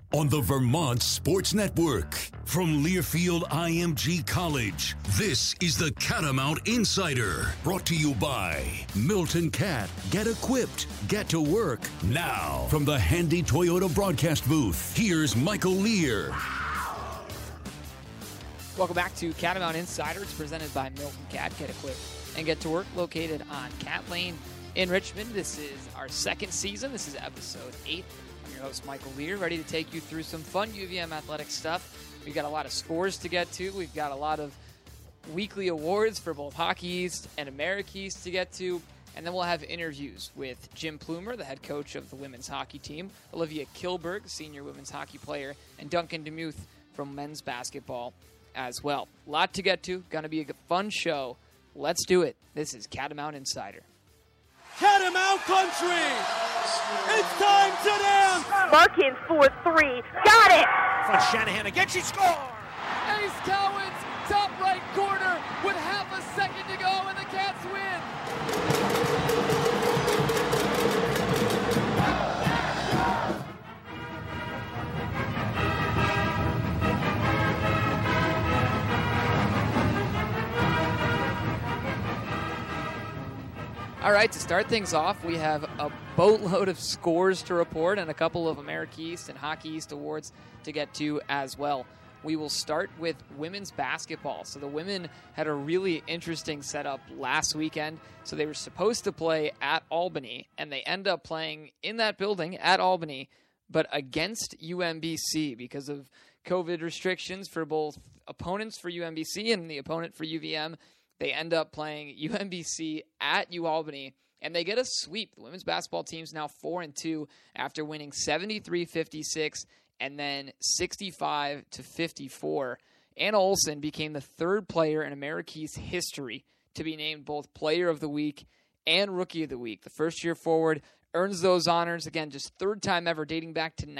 on the Vermont Sports Network. From Learfield IMG College, this is the Catamount Insider, brought to you by Milton Cat. Get equipped, get to work. Now, from the handy Toyota broadcast booth, here's Michael Lear. Welcome back to Catamount Insider. It's presented by Milton Cat. Get equipped and get to work, located on Cat Lane in Richmond. This is our second season. This is episode 8. I'm your host, Michael Lear, ready to take you through some fun UVM athletic stuff. We've got a lot of scores to get to. We've got a lot of weekly awards for both Hockey East and America East to get to. And then we'll have interviews with Jim Plumer, the head coach of the women's hockey team, Olivia Kilberg, senior women's hockey player, and Duncan Demuth from men's basketball as well. A lot to get to. Going to be a fun show. Let's do it. This is Catamount Insider. Catamount Country! It's time to dance! Larkins for 3. Got it! From Shanahan again, she scores! Ace Cowens, top right corner with half a second to go, and the Cats win. All right, to start things off, we have a boatload of scores to report and a couple of America East and Hockey East awards to get to as well. We will start with women's basketball. So the women had a really interesting setup last weekend. So they were supposed to play at Albany, and they end up playing in that building at Albany, but against UMBC because of COVID restrictions for both opponents for UMBC and the opponent for UVM. They end up playing UMBC at UAlbany, and they get a sweep. The women's basketball team's now 4-2 after winning 73-56 and then 65-54. Anna Olsen became the third player in America East history to be named both Player of the Week and Rookie of the Week. The first-year forward earns those honors, again, just third time ever, dating back to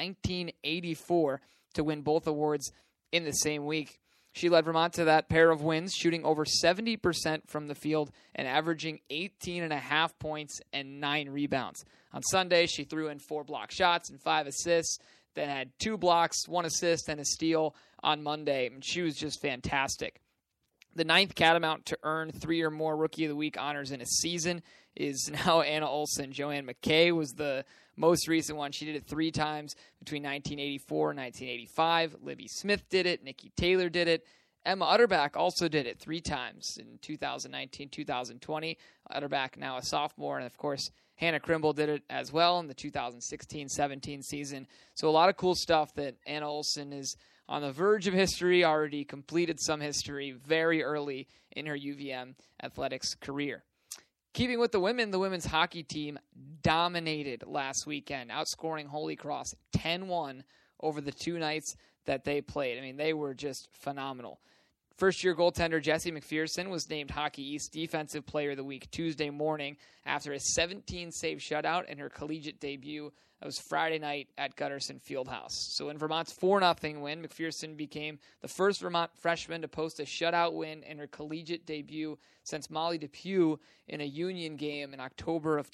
1984, to win both awards in the same week. She led Vermont to that pair of wins, shooting over 70% from the field and averaging 18.5 points and 9 rebounds. On Sunday, she threw in 4 block shots and 5 assists, then had 2 blocks, 1 assist, and a steal on Monday. And she was just fantastic. The 9th Catamount to earn 3 or more Rookie of the Week honors in a season is now Anna Olsen. Joanne McKay was the most recent one. She did it 3 times between 1984 and 1985. Libby Smith did it. Nikki Taylor did it. Emma Utterback also did it 3 times in 2019, 2020. Utterback now a sophomore. And, of course, Hannah Krimble did it as well in the 2016-17 season. So a lot of cool stuff that Anna Olsen is on the verge of history, already completed some history very early in her UVM athletics career. Keeping with the women, the women's hockey team dominated last weekend, outscoring Holy Cross 10-1 over the 2 nights that they played. I mean, they were just phenomenal. First-year goaltender Jessie McPherson was named Hockey East Defensive Player of the Week Tuesday morning after a 17-save shutout in her collegiate debut. That was Friday night at Gutterson Fieldhouse. So in Vermont's 4-0 win, McPherson became the first Vermont freshman to post a shutout win in her collegiate debut since Molly Depew in a Union game in October of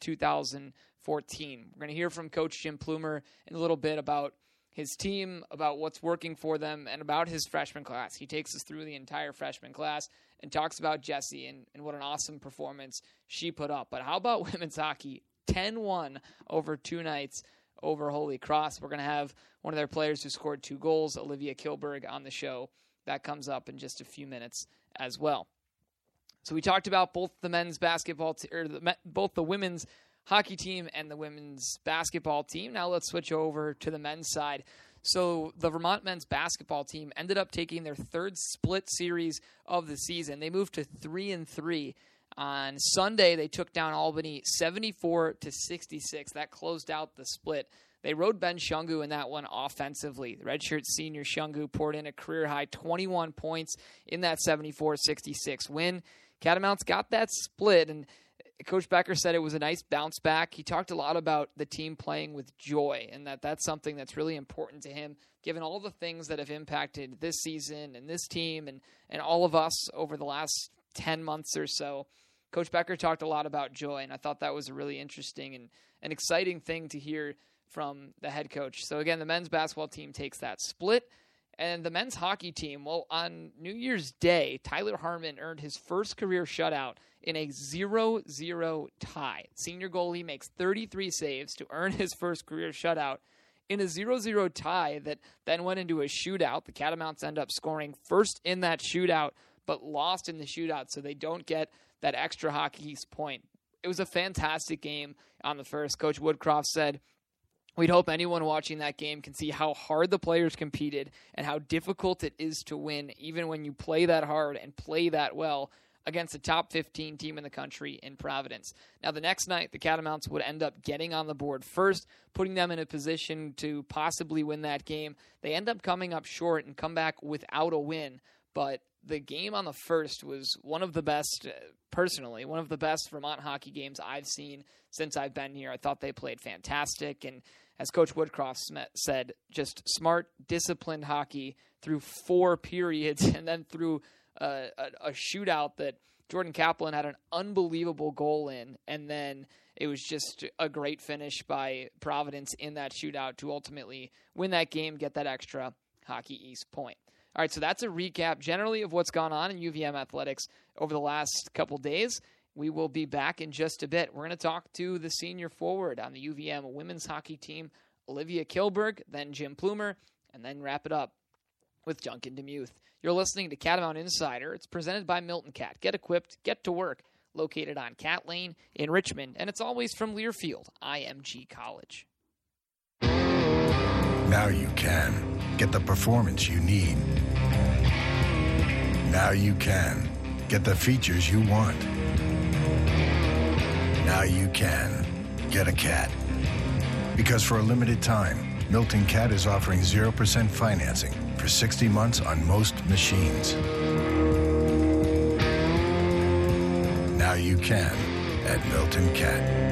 2014. We're going to hear from Coach Jim Plumer in a little bit about his team, about what's working for them, and about his freshman class. He takes us through the entire freshman class and talks about Jessie and what an awesome performance she put up. But how about women's hockey? 10-1 over 2 nights over Holy Cross. We're going to have one of their players who scored 2 goals, Olivia Kilberg, on the show. That comes up in just a few minutes as well. So we talked about both the men's basketball, both the women's hockey team and the women's basketball team. Now let's switch over to the men's side. So the Vermont men's basketball team ended up taking their 3rd split series of the season. They moved to 3-3. On Sunday, they took down Albany 74-66. That closed out the split. They rode Ben Shungu in that one offensively. The redshirt senior Shungu poured in a career-high 21 points in that 74-66 win. Catamounts got that split, and Coach Becker said it was a nice bounce back. He talked a lot about the team playing with joy, and that's something that's really important to him, given all the things that have impacted this season and this team and all of us over the last 10 months or so. Coach Becker talked a lot about joy, and I thought that was a really interesting and an exciting thing to hear from the head coach. So again, the men's basketball team takes that split. And the men's hockey team, well, on New Year's Day, Tyler Harmon earned his first career shutout in a 0-0 tie. Senior goalie makes 33 saves to earn his first career shutout in a 0-0 tie that then went into a shootout. The Catamounts end up scoring first in that shootout, but lost in the shootout, so they don't get that extra Hockey East point. It was a fantastic game on the first. Coach Woodcroft said, "We'd hope anyone watching that game can see how hard the players competed and how difficult it is to win, even when you play that hard and play that well against a top 15 team in the country in Providence." Now, the next night, the Catamounts would end up getting on the board first, putting them in a position to possibly win that game. They end up coming up short and come back without a win, but the game on the first was one of the best, personally, one of the best Vermont hockey games I've seen since I've been here. I thought they played fantastic, and as Coach Woodcroft said, just smart, disciplined hockey through 4 periods and then through a shootout that Jordan Kaplan had an unbelievable goal in, and then it was just a great finish by Providence in that shootout to ultimately win that game, get that extra Hockey East point. All right, so that's a recap generally of what's gone on in UVM athletics over the last couple days. We will be back in just a bit. We're going to talk to the senior forward on the UVM women's hockey team, Olivia Kilberg, then Jim Plumer, and then wrap it up with Duncan Demuth. You're listening to Catamount Insider. It's presented by Milton Cat. Get equipped, get to work. Located on Cat Lane in Richmond, and it's always from Learfield, IMG College. Now you can get the performance you need. Now you can get the features you want. Now you can get a cat. Because for a limited time, Milton Cat is offering 0% financing for 60 months on most machines. Now you can at Milton Cat.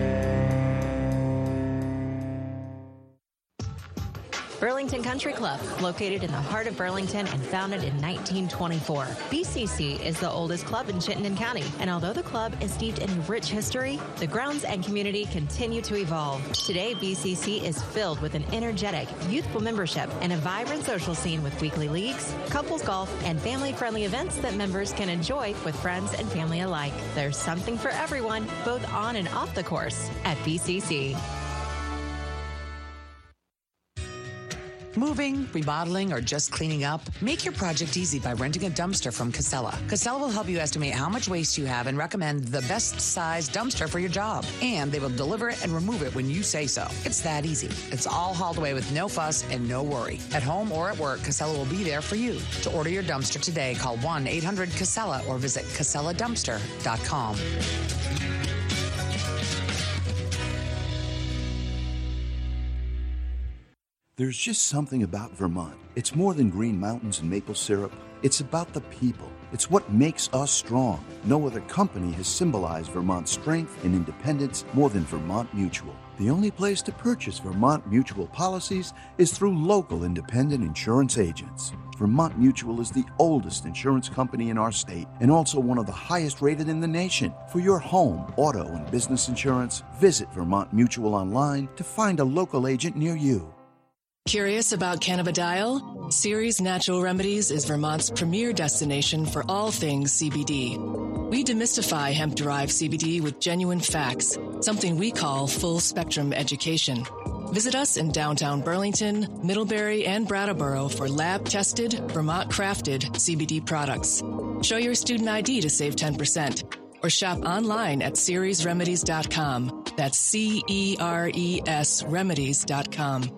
Burlington Country Club, located in the heart of Burlington and founded in 1924. BCC is the oldest club in Chittenden County, and although the club is steeped in rich history, the grounds and community continue to evolve. Today, BCC is filled with an energetic, youthful membership and a vibrant social scene with weekly leagues, couples golf, and family-friendly events that members can enjoy with friends and family alike. There's something for everyone, both on and off the course, at BCC. Moving, remodeling, or just cleaning up? Make your project easy by renting a dumpster from Casella. Casella will help you estimate how much waste you have and recommend the best size dumpster for your job. And they will deliver it and remove it when you say so. It's that easy. It's all hauled away with no fuss and no worry. At home or at work, Casella will be there for you. To order your dumpster today, call 1-800-CASELLA or visit CasellaDumpster.com. There's just something about Vermont. It's more than green mountains and maple syrup. It's about the people. It's what makes us strong. No other company has symbolized Vermont's strength and independence more than Vermont Mutual. The only place to purchase Vermont Mutual policies is through local independent insurance agents. Vermont Mutual is the oldest insurance company in our state and also one of the highest rated in the nation. For your home, auto, and business insurance, visit Vermont Mutual online to find a local agent near you. Curious about cannabidiol? Ceres Natural Remedies is Vermont's premier destination for all things CBD. We demystify hemp-derived CBD with genuine facts, something we call full-spectrum education. Visit us in downtown Burlington, Middlebury, and Brattleboro for lab-tested, Vermont-crafted CBD products. Show your student ID to save 10%. Or shop online at ceresremedies.com. That's CERES remedies.com.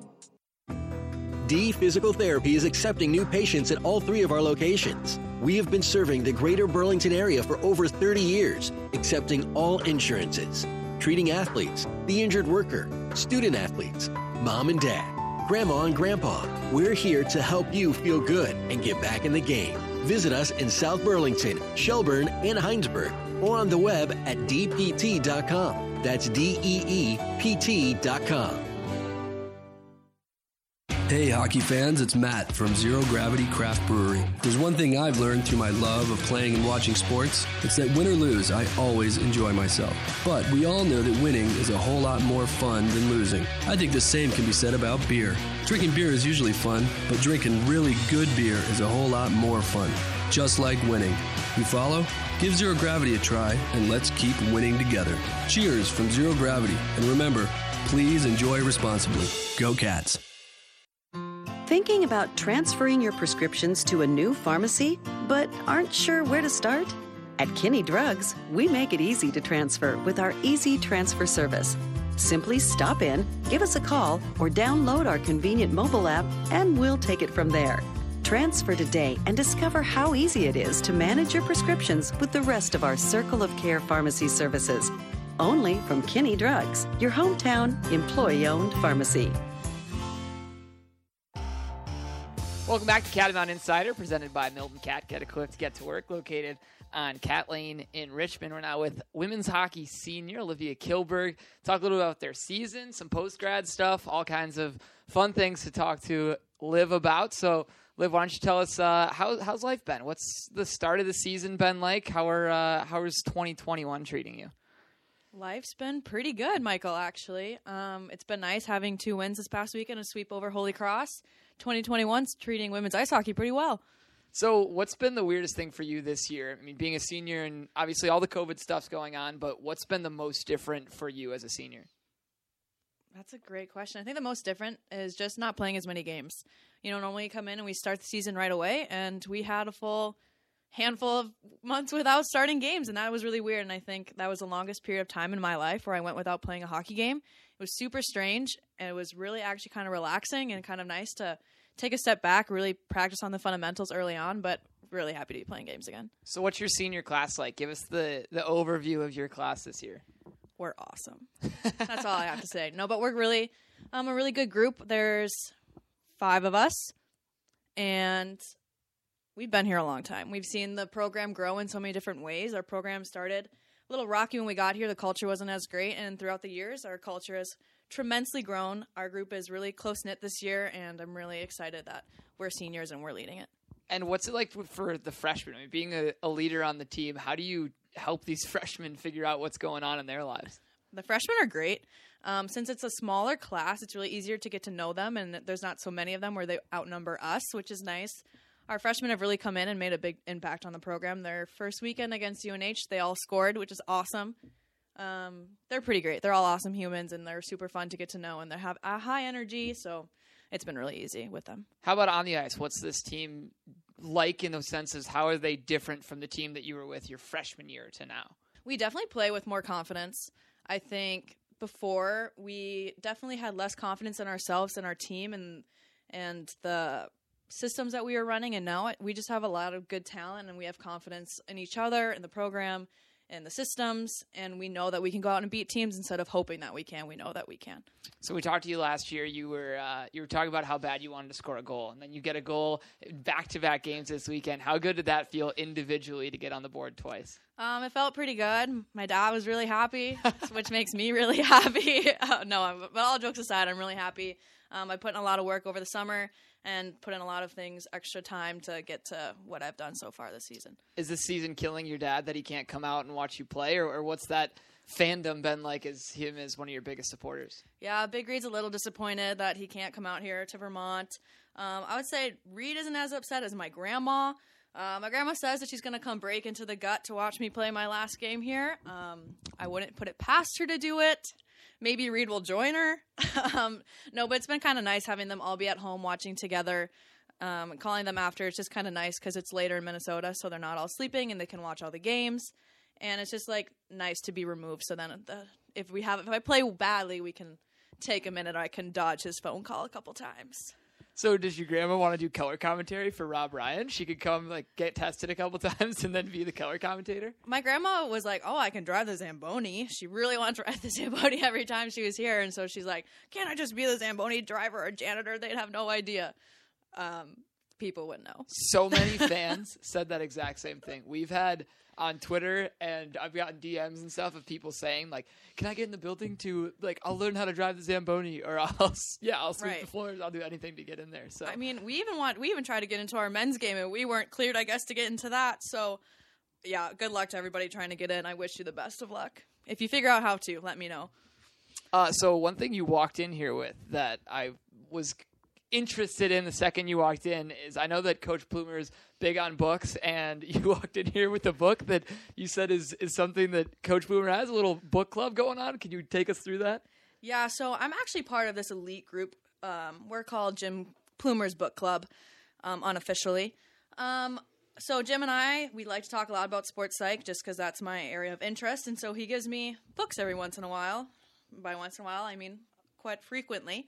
D Physical Therapy is accepting new patients at all 3 of our locations. We have been serving the greater Burlington area for over 30 years, accepting all insurances, treating athletes, the injured worker, student athletes, mom and dad, grandma and grandpa. We're here to help you feel good and get back in the game. Visit us in South Burlington, Shelburne, and Heinsberg, or on the web at dpt.com. That's DEEPT.com. Hey, hockey fans, it's Matt from Zero Gravity Craft Brewery. There's one thing I've learned through my love of playing and watching sports. It's that win or lose, I always enjoy myself. But we all know that winning is a whole lot more fun than losing. I think the same can be said about beer. Drinking beer is usually fun, but drinking really good beer is a whole lot more fun. Just like winning. You follow? Give Zero Gravity a try, and let's keep winning together. Cheers from Zero Gravity. And remember, please enjoy responsibly. Go Cats. Thinking about transferring your prescriptions to a new pharmacy, but aren't sure where to start? At Kinney Drugs, we make it easy to transfer with our Easy Transfer service. Simply stop in, give us a call, or download our convenient mobile app, and we'll take it from there. Transfer today and discover how easy it is to manage your prescriptions with the rest of our Circle of Care pharmacy services. Only from Kinney Drugs, your hometown, employee-owned pharmacy. Welcome back to Catamount Insider, presented by Milton Cat. Get equipped, get to work. Located on Cat Lane in Richmond. We're now with women's hockey senior Olivia Kilberg. Talk a little about their season, some post-grad stuff, all kinds of fun things to talk to Liv about. So, Liv, why don't you tell us how's life been? What's the start of the season been like? How is 2021 treating you? Life's been pretty good, Michael, actually. It's been nice having 2 wins this past week and a sweep over Holy Cross. 2021's treating women's ice hockey pretty well. So what's been the weirdest thing for you this year? I mean, being a senior and obviously all the COVID stuff's going on, but what's been the most different for you as a senior? That's a great question. I think the most different is just not playing as many games. You know, normally you come in and we start the season right away, and we had a full handful of months without starting games, and that was really weird, and I think that was the longest period of time in my life where I went without playing a hockey game. It was super strange, and it was really actually kind of relaxing and kind of nice to take a step back, really practice on the fundamentals early on, but really happy to be playing games again. So what's your senior class like? Give us the overview of your class this year. We're awesome. That's all I have to say. No, but we're really a really good group. There's 5 of us, and we've been here a long time. We've seen the program grow in so many different ways. Our program started a little rocky when we got here. The culture wasn't as great, and throughout the years, our culture has tremendously grown. Our group is really close-knit this year, and I'm really excited that we're seniors and we're leading it. And what's it like for the freshmen? I mean, being a leader on the team, how do you help these freshmen figure out what's going on in their lives? The freshmen are great. Since it's a smaller class, it's really easier to get to know them, and there's not so many of them where they outnumber us, which is nice. Our freshmen have really come in and made a big impact on the program. Their first weekend against UNH, they all scored, which is awesome. They're pretty great. They're all awesome humans, and they're super fun to get to know, and they have a high energy, so it's been really easy with them. How about on the ice? What's this team like in those senses? How are they different from the team that you were with your freshman year to now? We definitely play with more confidence. I think before we definitely had less confidence in ourselves and our team and the systems that we were running, and now we just have a lot of good talent, and we have confidence in each other, in the program, and the systems, and we know that we can go out and beat teams instead of hoping that we can. We know that we can. So we talked to you last year. You were talking about how bad you wanted to score a goal, and then you get a goal back-to-back games this weekend. How good did that feel individually to get on the board twice? It felt pretty good. My dad was really happy, which makes me really happy. But all jokes aside, I'm really happy. I put in a lot of work over the summer and put in a lot of things, extra time to get to what I've done so far this season. Is this season killing your dad that he can't come out and watch you play, or what's that fandom been like as him as one of your biggest supporters? Yeah, Big Reed's a little disappointed that he can't come out here to Vermont. I would say Reed isn't as upset as my grandma. My grandma says that she's going to come break into the gut to watch me play my last game here. I wouldn't put it past her to do it. Maybe Reed will join her. No, but it's been kind of nice having them all be at home watching together, calling them after. It's just kind of nice because it's later in Minnesota, so they're not all sleeping and they can watch all the games. And it's just like nice to be removed. So then if I play badly, we can take a minute. I can dodge his phone call a couple times. So does your grandma want to do color commentary for Rob Ryan? She could come get tested a couple times and then be the color commentator? My grandma was like, oh, I can drive the Zamboni. She really wanted to ride the Zamboni every time she was here. And so she's like, can't I just be the Zamboni driver or janitor? They'd have no idea. people would know. So many fans said that exact same thing. We've had on Twitter, and I've gotten DMs and stuff of people saying, like, can I get in the building to, like, I'll learn how to drive the Zamboni, or I'll sweep the floors. I'll do anything to get in there. So I mean, we even tried to get into our men's game, and we weren't cleared, I guess, to get into that. So, yeah, good luck to everybody trying to get in. I wish you the best of luck. If you figure out how to, let me know. So one thing you walked in here with that I was interested in the second you walked in is I know that Coach Plumer is big on books, and you walked in here with a book that you said is something that Coach Plumer has, a little book club going on. Can you take us through that? Yeah, so I'm actually part of this elite group. We're called Jim Plumer's Book Club, unofficially. So Jim and I, we like to talk a lot about sports psych just because that's my area of interest, and so he gives me books every once in a while. By once in a while, I mean quite frequently.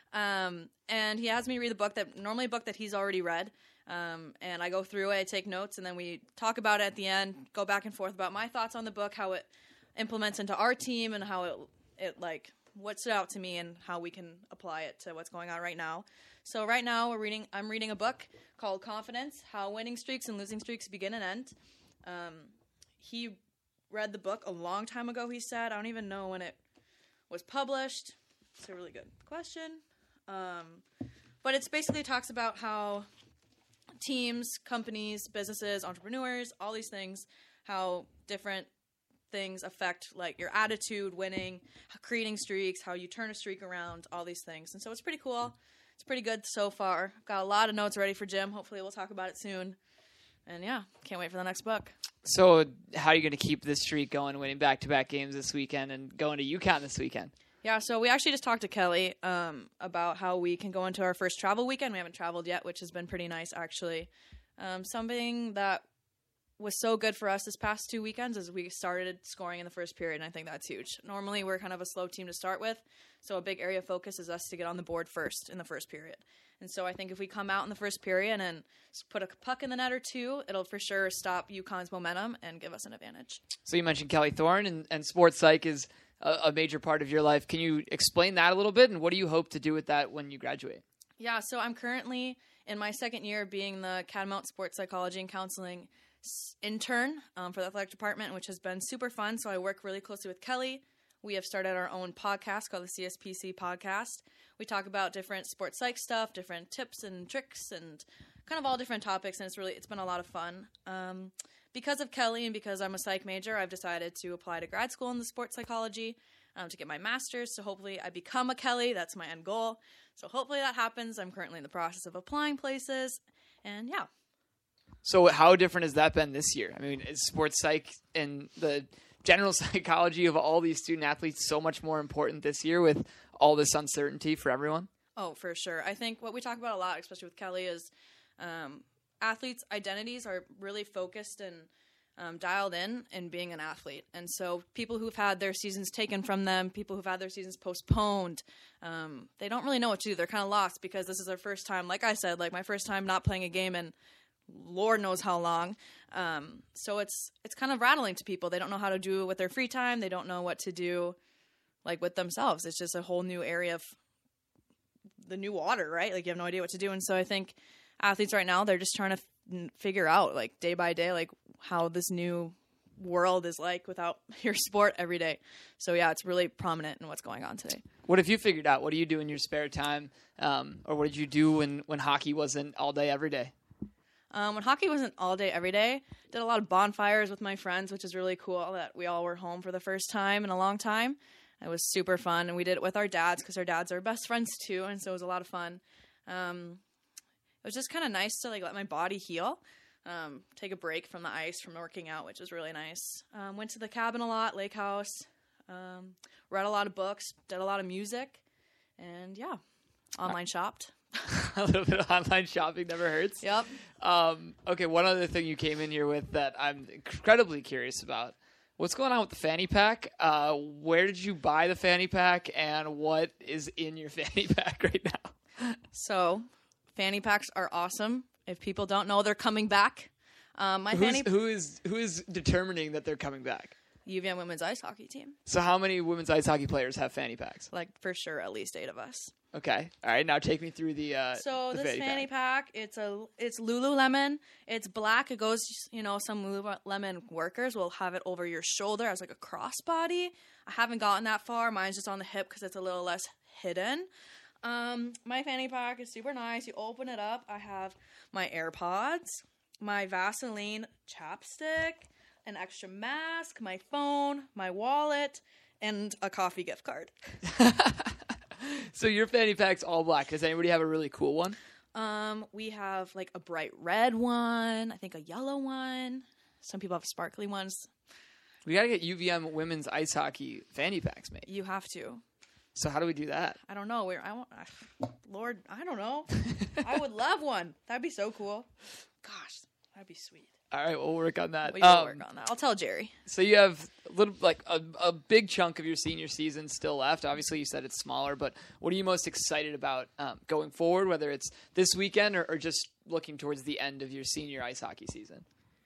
And he has me read normally a book that he's already read. And I go through it, I take notes, and then we talk about it at the end, go back and forth about my thoughts on the book, how it implements into our team, and how it like what stood out to me and how we can apply it to what's going on right now. So right now I'm reading a book called Confidence: How Winning Streaks and Losing Streaks Begin and End. He read the book a long time ago, he said. I don't even know when it was published. It's a really good question. But it's basically talks about how teams, companies, businesses, entrepreneurs, all these things, how different things affect like your attitude, winning, creating streaks, how you turn a streak around, all these things. And so it's pretty cool. It's pretty good so far. Got a lot of notes ready for Jim. Hopefully we'll talk about it soon. And yeah, can't wait for the next book. So how are you going to keep this streak going, winning back-to-back games this weekend and going to UConn this weekend? Yeah, so we actually just talked to Kelly about how we can go into our first travel weekend. We haven't traveled yet, which has been pretty nice, actually. Something that was so good for us this past 2 weekends is we started scoring in the first period, and I think that's huge. Normally, we're kind of a slow team to start with, so a big area of focus is us to get on the board first in the first period. And so I think if we come out in the first period and put a puck in the net or two, it'll for sure stop UConn's momentum and give us an advantage. So you mentioned Kelly Thorne, and sports psych is a major part of your life. Can you explain that a little bit, and what do you hope to do with that when you graduate? Yeah, so I'm currently in my second year being the Catamount Sports Psychology and Counseling intern for the athletic department, which has been super fun. So I work really closely with Kelly. We have started our own podcast called the CSPC Podcast. We talk about different sports psych stuff, different tips and tricks, and kind of all different topics, and it's been a lot of fun. Because of Kelly and because I'm a psych major, I've decided to apply to grad school in the sports psychology to get my master's. So hopefully I become a Kelly. That's my end goal. So hopefully that happens. I'm currently in the process of applying places. And yeah. So how different has that been this year? I mean, is sports psych and the general psychology of all these student athletes so much more important this year with all this uncertainty for everyone? Oh, for sure. I think what we talk about a lot, especially with Kelly, is athletes' identities are really focused and dialed in being an athlete. And so people who've had their seasons taken from them, people who've had their seasons postponed, they don't really know what to do. They're kind of lost because this is their first time, like I said, like my first time not playing a game in Lord knows how long. So it's kind of rattling to people. They don't know how to do it with their free time. They don't know what to do like with themselves. It's just a whole new area of the new water, right? Like you have no idea what to do. And so I think athletes right now, they're just trying to figure out like day by day, like how this new world is like without your sport every day. So yeah, it's really prominent in what's going on today. What have you figured out? What do you do in your spare time? Or what did you do when hockey wasn't all day, every day? When hockey wasn't all day, every day, did a lot of bonfires with my friends, which is really cool that we all were home for the first time in a long time. It was super fun, and we did it with our dads because our dads are best friends too, and so it was a lot of fun. It was just kind of nice to like let my body heal, take a break from the ice, from working out, which was really nice. Went to the cabin a lot, lake house, read a lot of books, did a lot of music, and yeah, online shopped. A little bit of online shopping never hurts. Yep. Okay, one other thing you came in here with that I'm incredibly curious about. What's going on with the fanny pack? Where did you buy the fanny pack, and what is in your fanny pack right now? So, fanny packs are awesome. If people don't know, they're coming back. Who is determining that they're coming back? UVM women's ice hockey team. So how many women's ice hockey players have fanny packs? Like, for sure, at least 8 of us. Okay. All right. Now take me through the this fanny pack. It's Lululemon. It's black. It goes, some Lululemon workers will have it over your shoulder as like a crossbody. I haven't gotten that far. Mine's just on the hip because it's a little less hidden. My fanny pack is super nice. You open it up. I have my AirPods, my Vaseline chapstick, an extra mask, my phone, my wallet, and a coffee gift card. So your fanny pack's all black. Does anybody have a really cool one? We have like a bright red one. I think a yellow one. Some people have sparkly ones. We got to get UVM women's ice hockey fanny packs made. You have to. So how do we do that? I don't know. Lord, I don't know. I would love one. That'd be so cool. Gosh, that'd be sweet. All right, we'll work on that. We will work on that. I'll tell Jerry. So you have a big chunk of your senior season still left. Obviously, you said it's smaller, but what are you most excited about going forward, whether it's this weekend or just looking towards the end of your senior ice hockey season?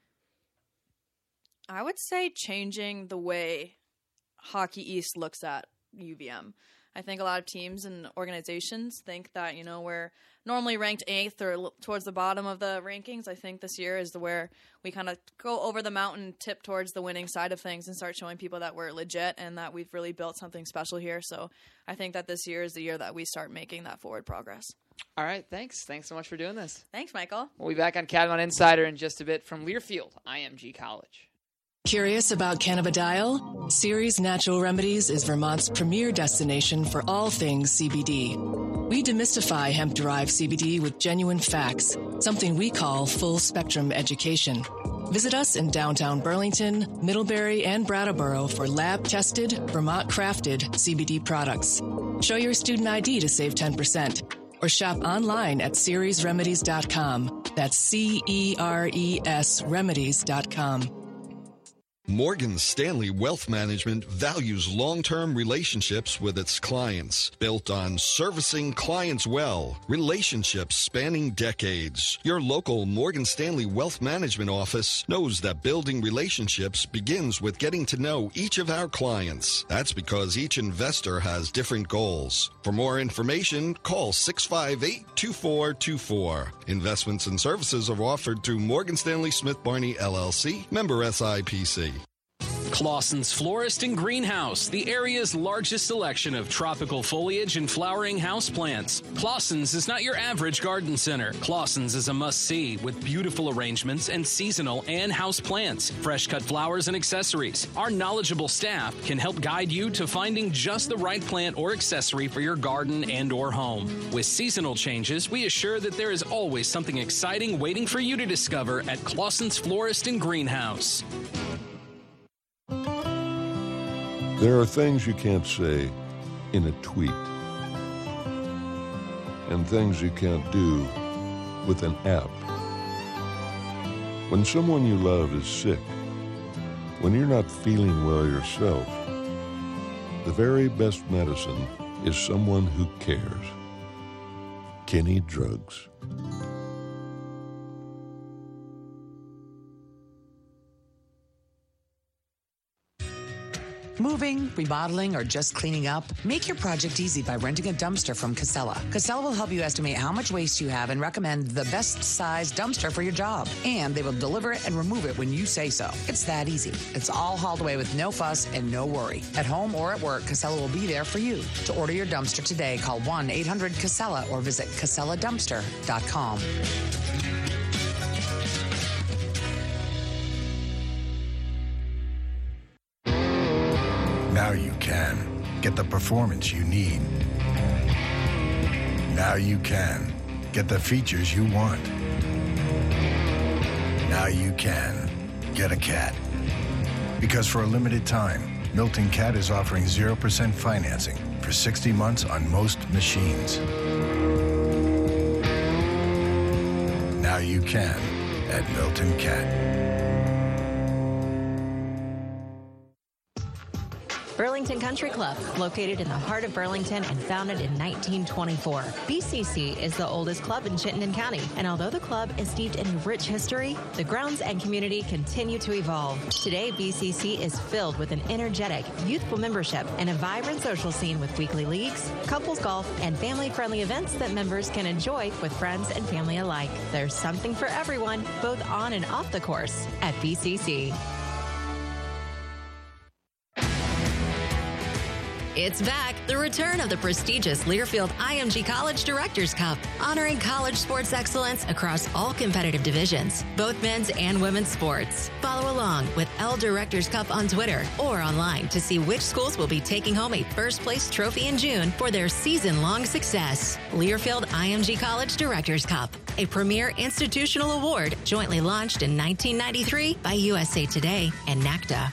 I would say changing the way Hockey East looks at UVM. I think a lot of teams and organizations think that, we're normally ranked 8th or towards the bottom of the rankings. I think this year is where we kind of go over the mountain, tip towards the winning side of things and start showing people that we're legit and that we've really built something special here. So I think that this year is the year that we start making that forward progress. All right, thanks. Thanks so much for doing this. Thanks, Michael. We'll be back on Catamount Insider in just a bit from Learfield, IMG College. Curious about cannabidiol? Ceres Natural Remedies is Vermont's premier destination for all things CBD. We demystify hemp-derived CBD with genuine facts, something we call full-spectrum education. Visit us in downtown Burlington, Middlebury, and Brattleboro for lab-tested, Vermont-crafted CBD products. Show your student ID to save 10%. Or shop online at ceresremedies.com. That's CERES remedies.com. Morgan Stanley Wealth Management values long-term relationships with its clients, built on servicing clients well, relationships spanning decades. Your local Morgan Stanley Wealth Management office knows that building relationships begins with getting to know each of our clients. That's because each investor has different goals. For more information, call 658-2424. Investments and services are offered through Morgan Stanley Smith Barney, LLC, member SIPC. Clausen's Florist and Greenhouse, the area's largest selection of tropical foliage and flowering houseplants. Clausen's is not your average garden center. Clausen's is a must-see with beautiful arrangements and seasonal and house plants, fresh-cut flowers and accessories. Our knowledgeable staff can help guide you to finding just the right plant or accessory for your garden and or home. With seasonal changes, we assure that there is always something exciting waiting for you to discover at Clausen's Florist and Greenhouse. There are things you can't say in a tweet, and things you can't do with an app. When someone you love is sick, when you're not feeling well yourself, the very best medicine is someone who cares. Kinney Drugs. Moving, remodeling, or just cleaning up? Make your project easy by renting a dumpster from Casella. Casella will help you estimate how much waste you have and recommend the best size dumpster for your job. And they will deliver it and remove it when you say so. It's that easy. It's all hauled away with no fuss and no worry. At home or at work, Casella will be there for you. To order your dumpster today, call 1-800-CASELLA or visit CasellaDumpster.com. Now you can get the performance you need. Now you can get the features you want. Now you can get a cat. Because for a limited time, Milton Cat is offering 0% financing for 60 months on most machines. Now you can at Milton Cat. Burlington Country Club, located in the heart of Burlington and founded in 1924. BCC is the oldest club in Chittenden County, and although the club is steeped in rich history, the grounds and community continue to evolve. Today, BCC is filled with an energetic, youthful membership and a vibrant social scene with weekly leagues, couples golf, and family-friendly events that members can enjoy with friends and family alike. There's something for everyone, both on and off the course, at BCC. It's back, the return of the prestigious Learfield IMG College Directors Cup, honoring college sports excellence across all competitive divisions, both men's and women's sports. Follow along with L Directors Cup on Twitter or online to see which schools will be taking home a first place trophy in June for their season-long success. Learfield IMG College Directors Cup, a premier institutional award jointly launched in 1993 by USA Today and NACDA.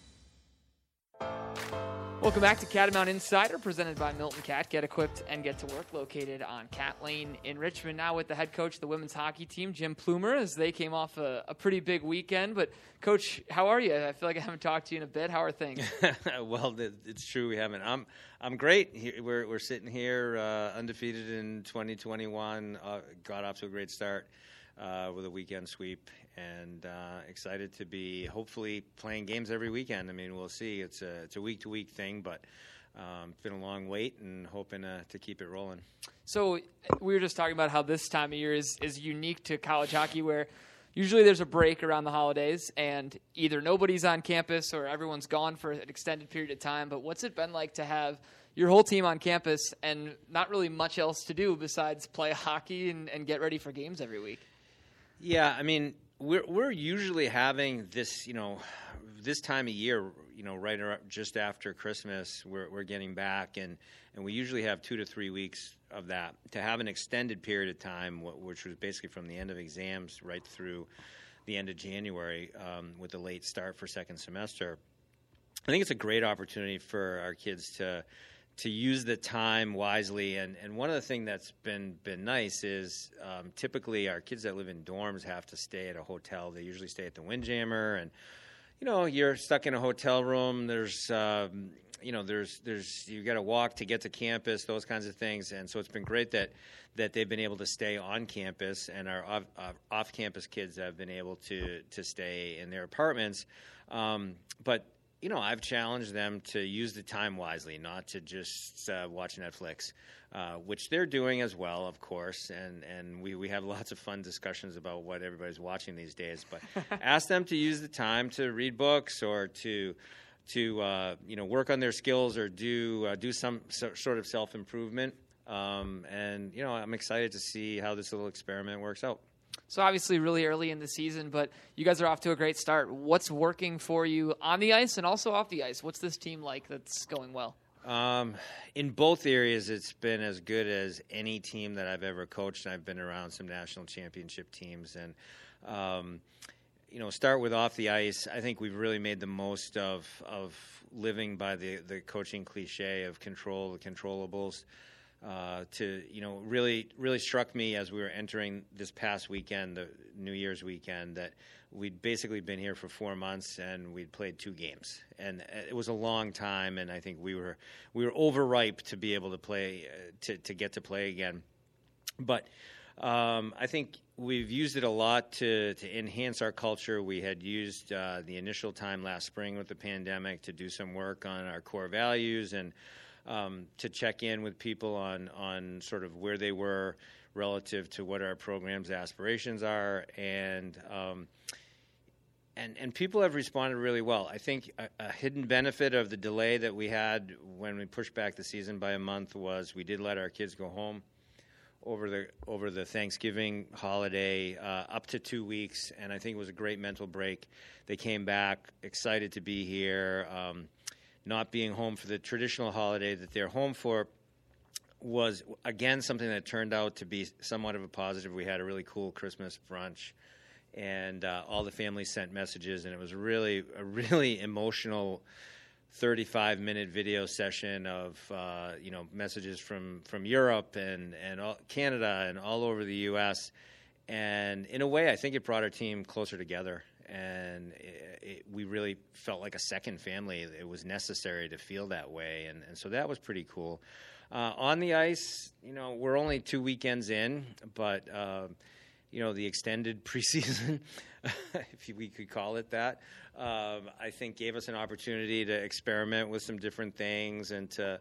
Welcome back to Catamount Insider, presented by Milton Cat. Get equipped and get to work, located on Cat Lane in Richmond. Now with the head coach of the women's hockey team, Jim Plumer, as they came off a pretty big weekend. But, Coach, how are you? I feel like I haven't talked to you in a bit. How are things? Well, it's true we haven't. I'm great. We're sitting here undefeated in 2021. Got off to a great start with a weekend sweep. And excited to be hopefully playing games every weekend. I mean, we'll see. It's a week-to-week thing, but it's been a long wait and hoping to keep it rolling. So we were just talking about how this time of year is unique to college hockey, where usually there's a break around the holidays and either nobody's on campus or everyone's gone for an extended period of time. But what's it been like to have your whole team on campus and not really much else to do besides play hockey and get ready for games every week? Yeah, I mean, we're usually having this, this time of year, right just after Christmas, we're getting back, and we usually have 2 to 3 weeks of that. To have an extended period of time, which was basically from the end of exams right through the end of January, with a late start for second semester, I think it's a great opportunity for our kids to use the time wisely. And one of the things that's been nice is typically our kids that live in dorms have to stay at a hotel. They usually stay at the Windjammer, and you're stuck in a hotel room. There's you got to walk to get to campus, those kinds of things. And so it's been great that they've been able to stay on campus, and our off-campus kids have been able to stay in their apartments. But I've challenged them to use the time wisely, not to just watch Netflix, which they're doing as well, of course. And we have lots of fun discussions about what everybody's watching these days. But ask them to use the time to read books or to work on their skills or do some sort of self-improvement. I'm excited to see how this little experiment works out. So obviously really early in the season, but you guys are off to a great start. What's working for you on the ice and also off the ice? What's this team like that's going well? In both areas, it's been as good as any team that I've ever coached. I've been around some national championship teams. And, start with off the ice. I think we've really made the most of living by the coaching cliche of control the controllables. Really struck me as we were entering this past weekend, the New Year's weekend, that we'd basically been here for 4 months and we'd played 2 games, and it was a long time. And I think we were overripe to be able to play, to get to play again. But I think we've used it a lot to enhance our culture. We had used the initial time last spring with the pandemic to do some work on our core values and to check in with people on sort of where they were relative to what our program's aspirations are, and people have responded really well. I think a hidden benefit of the delay that we had when we pushed back the season by a month was we did let our kids go home over the Thanksgiving holiday, up to 2 weeks, and I think it was a great mental break. They came back excited to be here. Not being home for the traditional holiday that they're home for was, again, something that turned out to be somewhat of a positive. We had a really cool Christmas brunch, and all the families sent messages, and it was a really emotional 35-minute video session of messages from Europe and Canada and all over the U.S. And in a way, I think it brought our team closer together. and we really felt like a second family. It was necessary to feel that way, and so that was pretty cool. On the ice, we're only 2 weekends in, but the extended preseason, if we could call it that, I think gave us an opportunity to experiment with some different things and to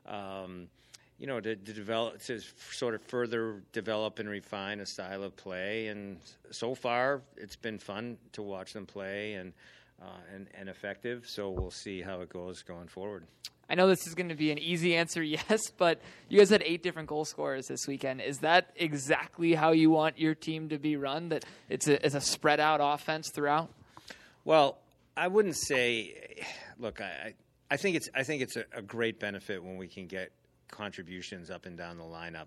develop, to sort of further develop and refine a style of play. And so far, it's been fun to watch them play and effective. So we'll see how it goes going forward. I know this is going to be an easy answer, yes, but you guys had 8 different goal scorers this weekend. Is that exactly how you want your team to be run, that it's a spread out offense throughout? Well, I wouldn't say. Look, I think it's a great benefit when we can get contributions up and down the lineup.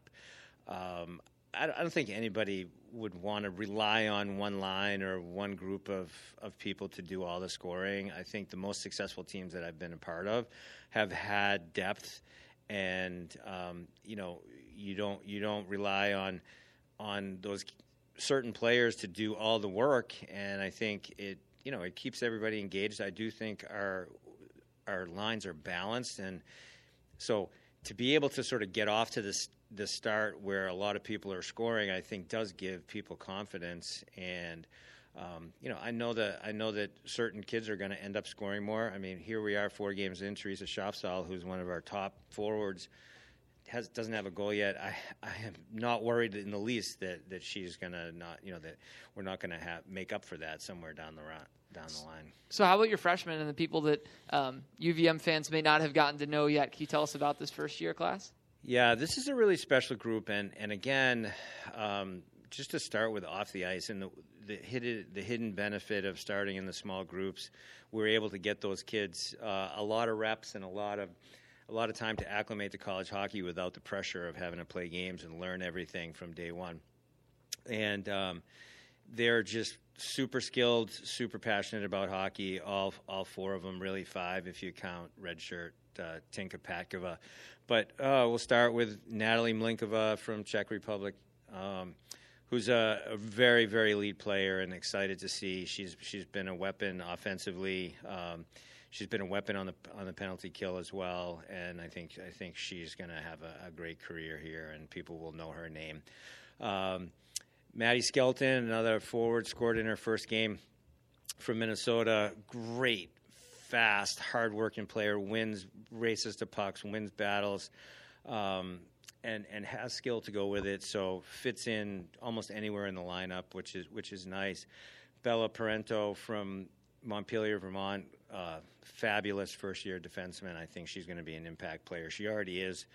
I don't think anybody would want to rely on one line or one group of people to do all the scoring. I think the most successful teams that I've been a part of have had depth, and you don't rely on those certain players to do all the work. And I think it keeps everybody engaged. I do think our lines are balanced, and so to be able to sort of get off to the start where a lot of people are scoring, I think does give people confidence. And I know that certain kids are going to end up scoring more. I mean, here we are 4 games in. Teresa Schaafsal, who's one of our top forwards, doesn't have a goal yet. I am not worried in the least that she's going to not, that we're not going to make up for that somewhere down the line. So how about your freshmen and the people that UVM fans may not have gotten to know yet? Can you tell us about this first-year class? Yeah, this is a really special group, and again, just to start with off the ice and the hidden benefit of starting in the small groups, we're able to get those kids a lot of reps and a lot of time to acclimate to college hockey without the pressure of having to play games and learn everything from day one. And they're just super skilled, super passionate about hockey. All 4 of them, really 5 if you count redshirt Tinka Patkova. But we'll start with Natalie Mlinkova from Czech Republic, who's a very, very lead player, and excited to see. She's been a weapon offensively. She's been a weapon on the penalty kill as well, and I think she's going to have a great career here, and people will know her name. Maddie Skelton, another forward, scored in her first game from Minnesota. Great, fast, hard-working player, races to pucks, wins battles, and has skill to go with it. So fits in almost anywhere in the lineup, which is nice. Bella Parento from Montpelier, Vermont, fabulous first-year defenseman. I think she's going to be an impact player. She already is.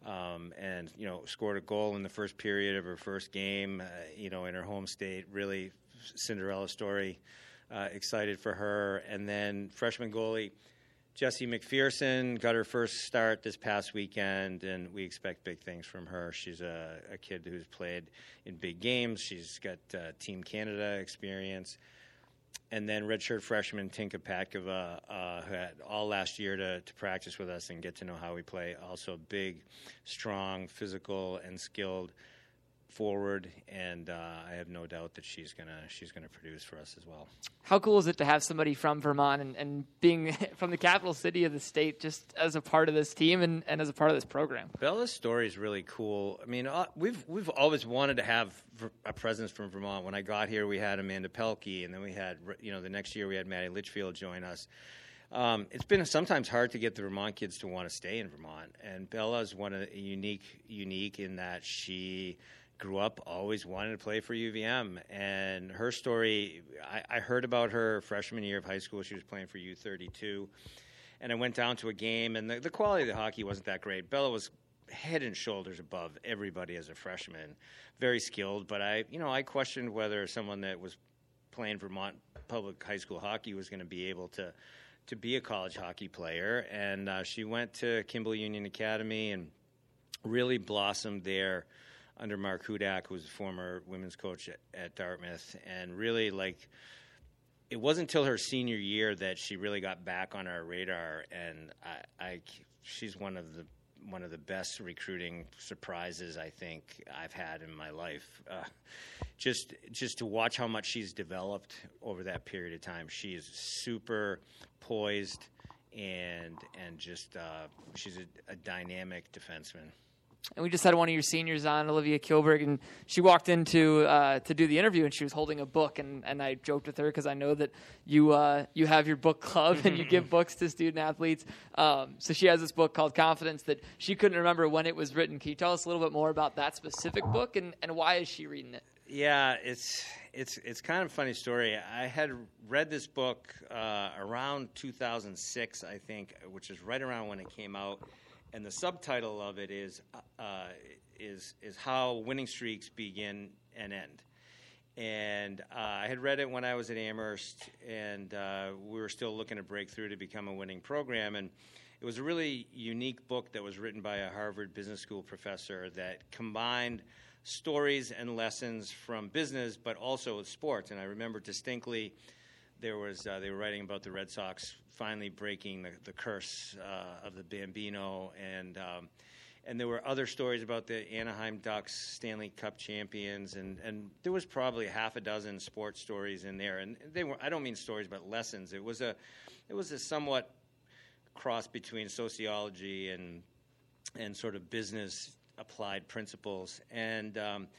And scored a goal in the first period of her first game, in her home state. Really Cinderella story. Excited for her. And then freshman goalie Jessie McPherson got her first start this past weekend, and we expect big things from her. She's a kid who's played in big games. She's got Team Canada experience. And then redshirt freshman Tinka Patkova, who had all last year to practice with us and get to know how we play. Also big, strong, physical, and skilled forward, and I have no doubt that she's gonna produce for us as well. How cool is it to have somebody from Vermont and being from the capital city of the state just as a part of this team and as a part of this program? Bella's story is really cool. I mean, we've always wanted to have a presence from Vermont. When I got here, we had Amanda Pelkey, and then we had, the next year we had Maddie Litchfield join us. It's been sometimes hard to get the Vermont kids to want to stay in Vermont, and Bella's one of the unique in that she grew up always wanting to play for UVM, and her story, I heard about her freshman year of high school. She was playing for U32, and I went down to a game, and the quality of the hockey wasn't that great. Bella was head and shoulders above everybody as a freshman, very skilled, but I questioned whether someone that was playing Vermont public high school hockey was going to be able to be a college hockey player, and she went to Kimball Union Academy and really blossomed there under Mark Hudak, who was a former women's coach at Dartmouth, and really, it wasn't until her senior year that she really got back on our radar, and she's one of one of the best recruiting surprises I think I've had in my life. Just to watch how much she's developed over that period of time. She is super poised and just she's a dynamic defenseman. And we just had one of your seniors on, Olivia Kilberg, and she walked into to do the interview, and she was holding a book, and I joked with her because I know that you have your book club and you give books to student athletes. So she has this book called Confidence that she couldn't remember when it was written. Can you tell us a little bit more about that specific book, and why is she reading it? Yeah, it's kind of a funny story. I had read this book around 2006, I think, which is right around when it came out. And the subtitle of it is How Winning Streaks Begin and End. And I had read it when I was at Amherst, and we were still looking to break through to become a winning program. And it was a really unique book that was written by a Harvard Business School professor that combined stories and lessons from business, but also with sports. And I remember distinctly they were writing about the Red Sox finally breaking the curse of the Bambino, and there were other stories about the Anaheim Ducks Stanley Cup champions, and there was probably half a dozen sports stories in there, and they were, I don't mean stories, but lessons. It was a somewhat cross between sociology and sort of business applied principles, and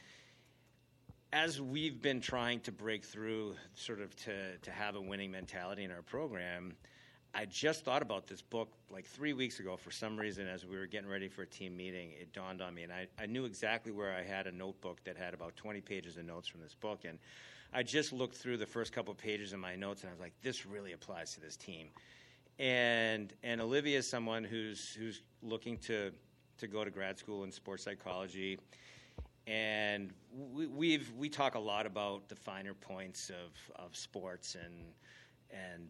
as we've been trying to break through sort of to have a winning mentality in our program, I just thought about this book like 3 weeks ago for some reason. As we were getting ready for a team meeting, it dawned on me, and I knew exactly where I had a notebook that had about 20 pages of notes from this book, and I just looked through the first couple of pages of my notes, and I was like, this really applies to this team. And Olivia is someone who's looking to go to grad school in sports psychology. And we talk a lot about the finer points of sports, and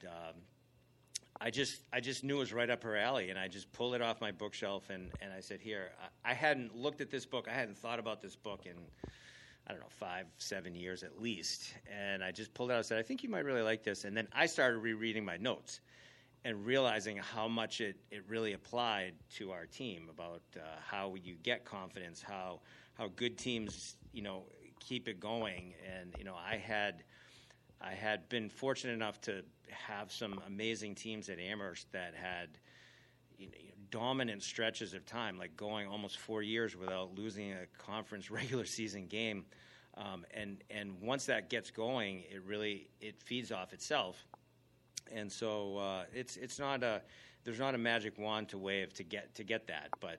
I just knew it was right up her alley, and I just pulled it off my bookshelf, and I said, here, I hadn't looked at this book, I hadn't thought about this book in, I don't know, 5-7 years at least, and I just pulled it out and said, I think you might really like this, and then I started rereading my notes and realizing how much it really applied to our team about how you get confidence, how good teams, keep it going. And, I had been fortunate enough to have some amazing teams at Amherst that had dominant stretches of time, like going almost 4 years without losing a conference regular season game. And once that gets going, it feeds off itself. And so there's not a magic wand to wave to get that, but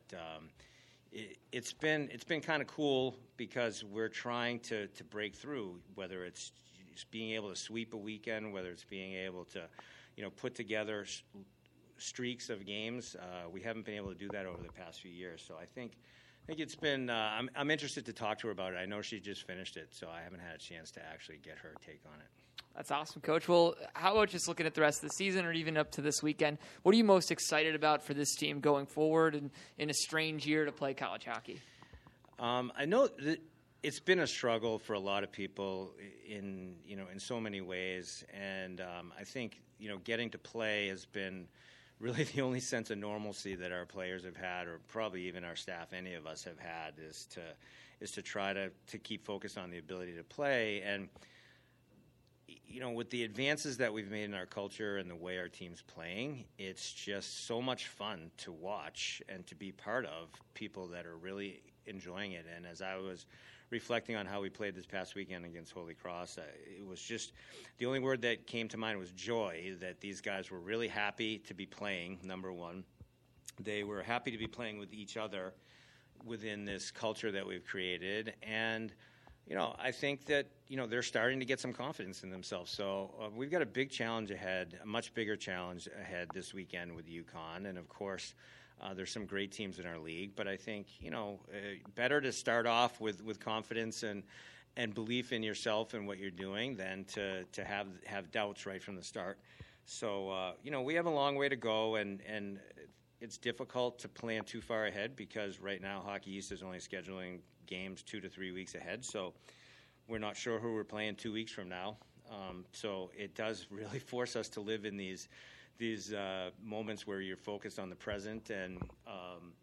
it's been kind of cool because we're trying to break through, whether it's just being able to sweep a weekend, whether it's being able to put together streaks of games. We haven't been able to do that over the past few years, so I think it's been I'm interested to talk to her about it. I know she just finished it, so I haven't had a chance to actually get her take on it. That's awesome, Coach. Well, how about just looking at the rest of the season or even up to this weekend? What are you most excited about for this team going forward and in a strange year to play college hockey? I know that it's been a struggle for a lot of people in so many ways, and I think getting to play has been really the only sense of normalcy that our players have had, or probably even our staff, any of us have had, is to try to keep focused on the ability to play. And with the advances that we've made in our culture and the way our team's playing, it's just so much fun to watch and to be part of people that are really enjoying it. And as I was reflecting on how we played this past weekend against Holy Cross, it was just the only word that came to mind was joy, that these guys were really happy to be playing, number one. They were happy to be playing with each other within this culture that we've created. And I think that, they're starting to get some confidence in themselves. So we've got a big challenge ahead, a much bigger challenge ahead this weekend with UConn. And, of course, there's some great teams in our league. But I think, better to start off with confidence and belief in yourself and what you're doing than to have doubts right from the start. So, we have a long way to go, and it's difficult to plan too far ahead because right now Hockey East is only scheduling games 2 to 3 weeks ahead, so we're not sure who we're playing 2 weeks from now. So it does really force us to live in these moments where you're focused on the present and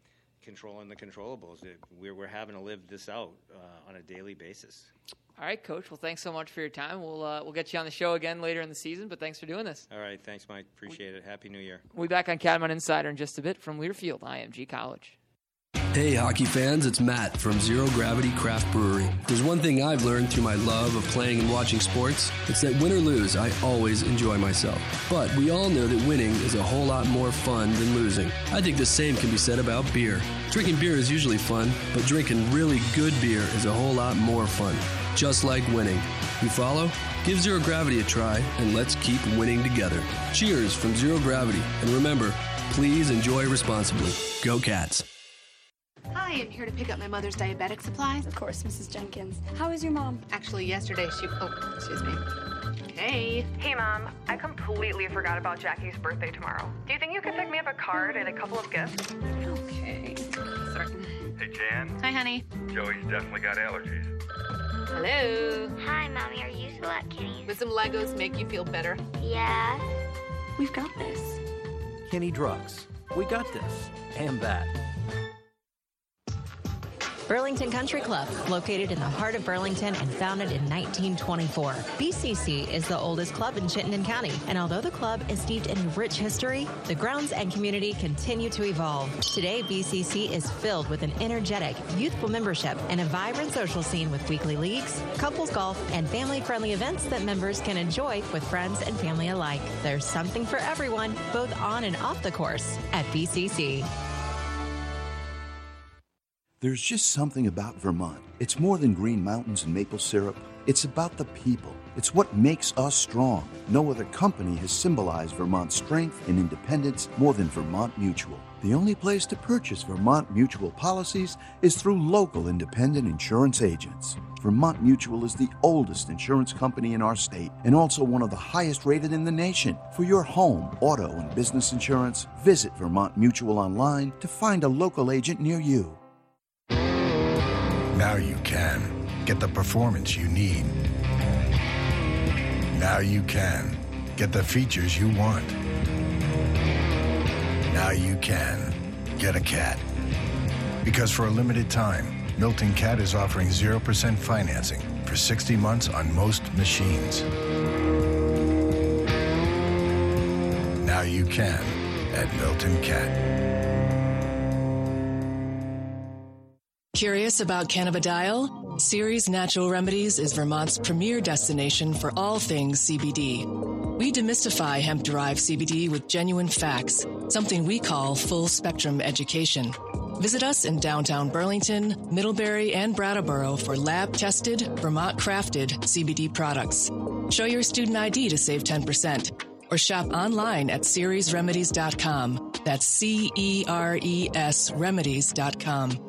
controlling the controllables. We're having to live this out on a daily basis. All right, Coach. Well, thanks so much for your time. We'll get you on the show again later in the season, but thanks for doing this. All right. Thanks, Mike. Appreciate it. Happy New Year. We'll be back on Catamount Insider in just a bit from Learfield IMG College. Hey, hockey fans, it's Matt from Zero Gravity Craft Brewery. If there's one thing I've learned through my love of playing and watching sports, it's that win or lose, I always enjoy myself. But we all know that winning is a whole lot more fun than losing. I think the same can be said about beer. Drinking beer is usually fun, but drinking really good beer is a whole lot more fun. Just like winning. You follow? Give Zero Gravity a try, and let's keep winning together. Cheers from Zero Gravity. And remember, please enjoy responsibly. Go Cats. Hi, I'm here to pick up my mother's diabetic supplies. Of course, Mrs. Jenkins. How is your mom? Actually, yesterday she... Oh, excuse me. Hey. Hey, Mom. I completely forgot about Jackie's birthday tomorrow. Do you think you could pick me up a card and a couple of gifts? Okay. Certain. Hey, Jan. Hi, honey. Joey's definitely got allergies. Hello. Hi, Mommy. Are you still at Kenny's? Would some Legos make you feel better? Yeah. We've got this. Kenny Drugs. We got this. And that. Burlington Country Club, located in the heart of Burlington and founded in 1924. BCC is the oldest club in Chittenden County, and although the club is steeped in rich history, the grounds and community continue to evolve. Today, BCC is filled with an energetic, youthful membership and a vibrant social scene with weekly leagues, couples golf, and family-friendly events that members can enjoy with friends and family alike. There's something for everyone, both on and off the course, at BCC. There's just something about Vermont. It's more than green mountains and maple syrup. It's about the people. It's what makes us strong. No other company has symbolized Vermont's strength and independence more than Vermont Mutual. The only place to purchase Vermont Mutual policies is through local independent insurance agents. Vermont Mutual is the oldest insurance company in our state and also one of the highest rated in the nation. For your home, auto, and business insurance, visit Vermont Mutual online to find a local agent near you. Now you can get the performance you need. Now you can get the features you want. Now you can get a cat. Because for a limited time, Milton Cat is offering 0% financing for 60 months on most machines. Now you can at Milton Cat. Curious about cannabidiol? Ceres Natural Remedies is Vermont's premier destination for all things CBD. We demystify hemp-derived CBD with genuine facts, something we call full-spectrum education. Visit us in downtown Burlington, Middlebury, and Brattleboro for lab-tested, Vermont-crafted CBD products. Show your student ID to save 10%, or shop online at ceresremedies.com. That's CERES remedies.com.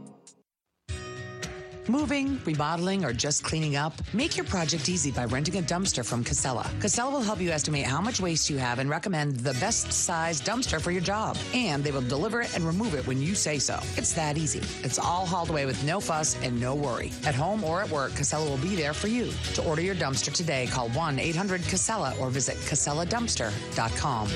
Moving, remodeling, or just cleaning up? Make your project easy by renting a dumpster from Casella. Casella will help you estimate how much waste you have and recommend the best size dumpster for your job. And they will deliver it and remove it when you say so. It's that easy. It's all hauled away with no fuss and no worry. At home or at work, Casella will be there for you. To order your dumpster today, call 1-800-CASELLA or visit CasellaDumpster.com.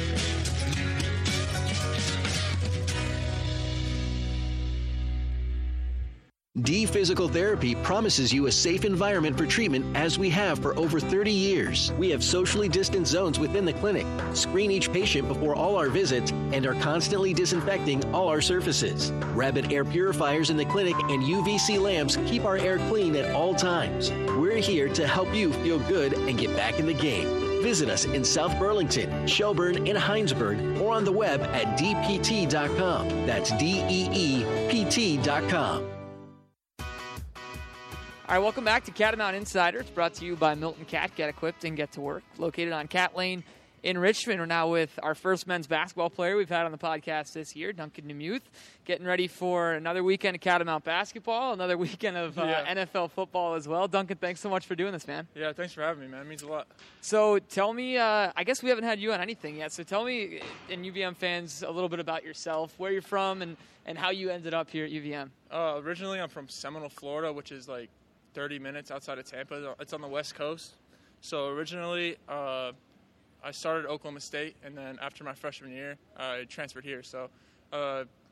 D Physical Therapy promises you a safe environment for treatment as we have for over 30 years. We have socially distanced zones within the clinic, screen each patient before all our visits, and are constantly disinfecting all our surfaces. Rabbit air purifiers in the clinic and UVC lamps keep our air clean at all times. We're here to help you feel good and get back in the game. Visit us in South Burlington, Shelburne, and Heinsberg, or on the web at dpt.com. That's DEEPT.com. All right, welcome back to Catamount Insider. It's brought to you by Milton Cat. Get equipped and get to work. Located on Cat Lane in Richmond. We're now with our first men's basketball player we've had on the podcast this year, Duncan Demuth, getting ready for another weekend of Catamount basketball, another weekend of NFL football as well. Duncan, thanks so much for doing this, man. Yeah, thanks for having me, man. It means a lot. So tell me, I guess we haven't had you on anything yet, so tell me, and UVM fans, a little bit about yourself, where you're from, and how you ended up here at UVM. Originally, I'm from Seminole, Florida, which is like 30 minutes outside of Tampa. It's on the West Coast. So originally, I started at Oklahoma State, and then after my freshman year, I transferred here. So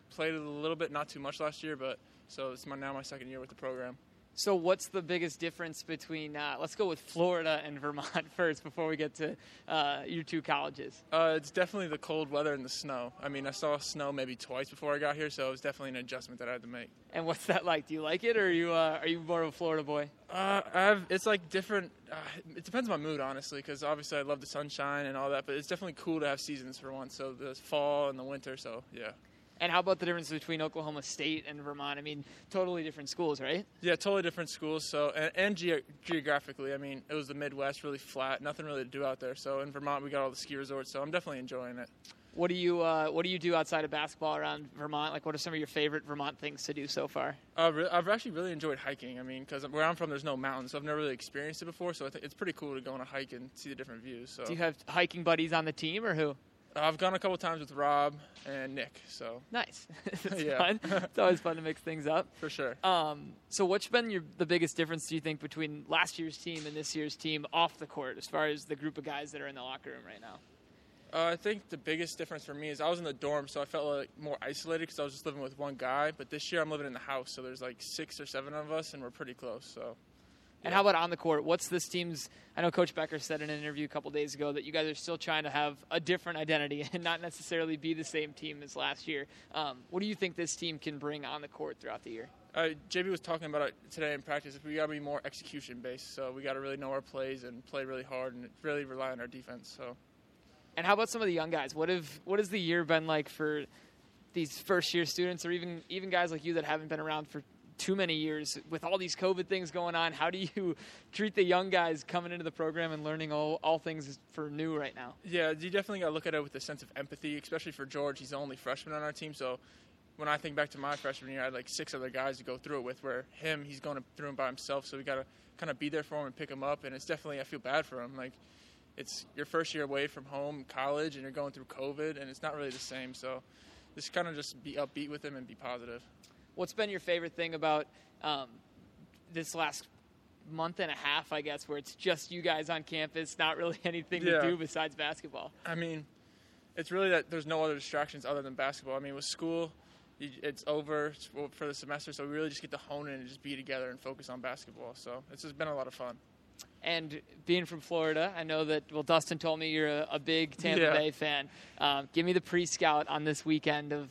played a little bit, not too much last year, but so it's now my second year with the program. So what's the biggest difference between, let's go with Florida and Vermont first before we get to your two colleges? It's definitely the cold weather and the snow. I mean, I saw snow maybe twice before I got here, so it was definitely an adjustment that I had to make. And what's that like? Do you like it, or are you more of a Florida boy? It's like different. It depends on my mood, honestly, because obviously I love the sunshine and all that, but it's definitely cool to have seasons for once, so the fall and the winter, so yeah. And how about the difference between Oklahoma State and Vermont? I mean, totally different schools, right? Yeah, totally different schools. So, and geographically, I mean, it was the Midwest, really flat, nothing really to do out there. So in Vermont, we got all the ski resorts. So I'm definitely enjoying it. What do you do outside of basketball around Vermont? Like, what are some of your favorite Vermont things to do so far? I've actually really enjoyed hiking. I mean, because where I'm from, there's no mountains, so I've never really experienced it before. So I think it's pretty cool to go on a hike and see the different views. So. Do you have hiking buddies on the team, or who? I've gone a couple times with Rob and Nick, so. Nice. It's fun. It's always fun to mix things up. For sure. So what's been the biggest difference, do you think, between last year's team and this year's team off the court as far as the group of guys that are in the locker room right now? I think the biggest difference for me is I was in the dorm, so I felt like more isolated because I was just living with one guy. But this year I'm living in the house, so there's like 6 or 7 of us, and we're pretty close, so. And how about on the court? What's this team's – I know Coach Becker said in an interview a couple days ago that you guys are still trying to have a different identity and not necessarily be the same team as last year. What do you think this team can bring on the court throughout the year? JB was talking about it today in practice. We got to be more execution-based, so we got to really know our plays and play really hard and really rely on our defense. So. And how about some of the young guys? What has the year been like for these first-year students or even guys like you that haven't been around for too many years with all these COVID things going on? How do you treat the young guys coming into the program and learning all things for new right now? Yeah, you definitely got to look at it with a sense of empathy, especially for George. He's the only freshman on our team, so when I think back to my freshman year, I had like 6 other guys to go through it with, where he's going through it by himself, so we got to kind of be there for him and pick him up, and it's definitely, I feel bad for him. Like, it's your first year away from home, college, and you're going through COVID, and it's not really the same, so just kind of just be upbeat with him and be positive. What's been your favorite thing about this last month and a half, I guess, where it's just you guys on campus, not really anything to do besides basketball? I mean, it's really that there's no other distractions other than basketball. I mean, with school, it's over for the semester, so we really just get to hone in and just be together and focus on basketball. So it's just been a lot of fun. And being from Florida, I know that, Dustin told me you're a big Tampa Bay fan. Give me the pre-scout on this weekend of